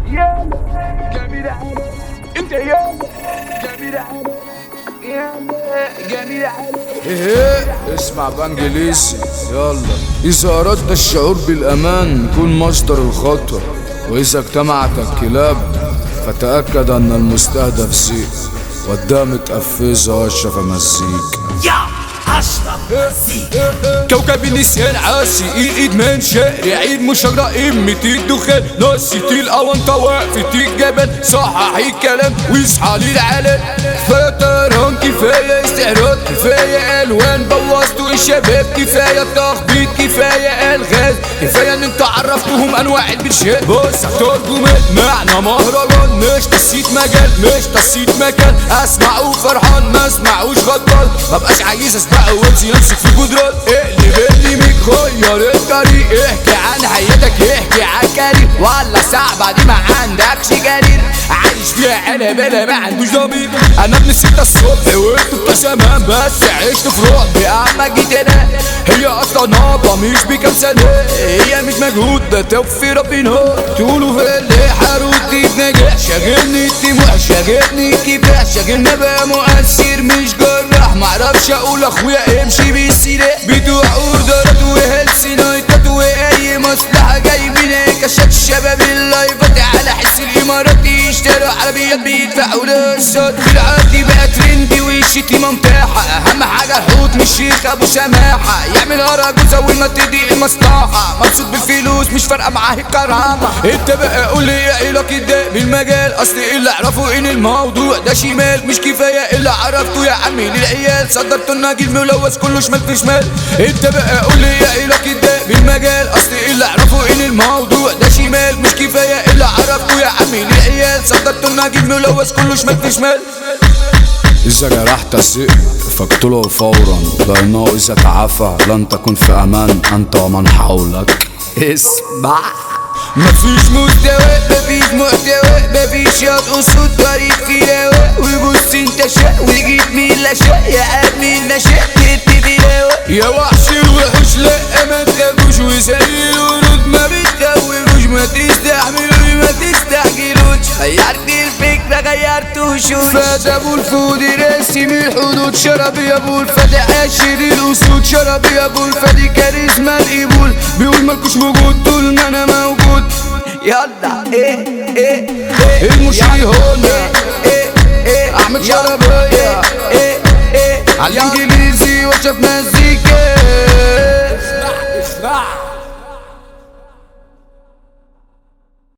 يا جميل عليك انت يا جميل عليك يا جميل عليك. ايه اسمع بانجليزي يلا. إذا أردت الشعور بالأمان كن مصدر الخطر، وإذا اجتمعت الكلاب فتأكد أن المستهدف ذئب. والدم متقفزة واشرف مزيك كوكب النسيان عاسي الادمان شقري عيد مشاجرة قمة الدخان نسيت الاونطة وقفة الجبل صحح الكلام واصحى للعلن. كفاية طيران كفاية استعراض كفاية الوان بوظتوا الشباب كفاية تخبيط كفاية الغاز كفاية ان انت عرفتهم انواع البرشات. بص اختار جمال معنى مهرجان مش تسيت مجال مش تسيت مكان اسمعه فرحان ما اسمعوش غدار مبقاش عايز اسمعه وانسي نفسك في جدران. اقلب اللي غير الطريق احكي عن حياتك احكي عن كارير ولا صعبة دي ما عندكش جرير عايش فيها انا بلا ما عندوش ضمير. انا ابن 6 الصبح وانتوا بتوع زمان بس عشت في رعب اما جيت انا. هي اصلا نابة مش بكام سنة هي مش مجهود ده توفير ربنا تقولوا في اللي حاروتي بنجاح شاغلني الطموح شاغلني الكفاح شاغلنا بقى مؤثر مش جراح معرفش اقول اخويا امشي بالسلاح بتوع اوردرات وهيلث نايتات واي مصلحة جايبين كشات الشباب اللايفات على حس الامارات يشتروا عربيات بيدفعوا للصوت بالعادي بقى ترندي والشتيمة متاحة اهم حاجة الحوت مش شيخ ابو سماحة يعمل اراجوز اول ما تضيق المصلحة مبسوط بالفلوس مش فارقة معاه الكرامة. انت بقى قول لي ايه علاقة ده بالمجال اصل اللي اعرفه ان الموضوع ده شمال مش كفاية اللي عرفته يا عمي للعيال صدرتوا الناجي الملوث كله شمال في شمال. انت بقى قول لي ايه علاقة ده بالمجال اصل اللي اعرفه ان الموضوع ده شمال مش كفاية اللي عرفته يا عمي للعيال صدرتوا الناجي الملوث كله شمال في شمال. إذا جرحت الذئب فاقتله فورا لأنه إذا تعافى لن تكن في أمان أنت ومن حولك. اسمع مفيش مستوى مفيش محتوى مفيش ياض اسود طريق فلاوة وبص انت شاء وجيت مين لا شاء يا عمي النشاء تدي بلاوة يا وحش الوحوش لا ما تخافوش وزي الورود ما بتخوفوش ما تستحملوش ما تستعجلوش غيرت الفكرة غيرت وشوش فات ابو الفود راسم الحدود شرب يا ابو الفتى عاشر الاسود شرب يا ابو الفتى كاريزما القبول بيقول مالكوش وجود طول ما انا موجود. يلا المشي هنا احمد شربية على الانجليزي وشاف مزيكا. اسمع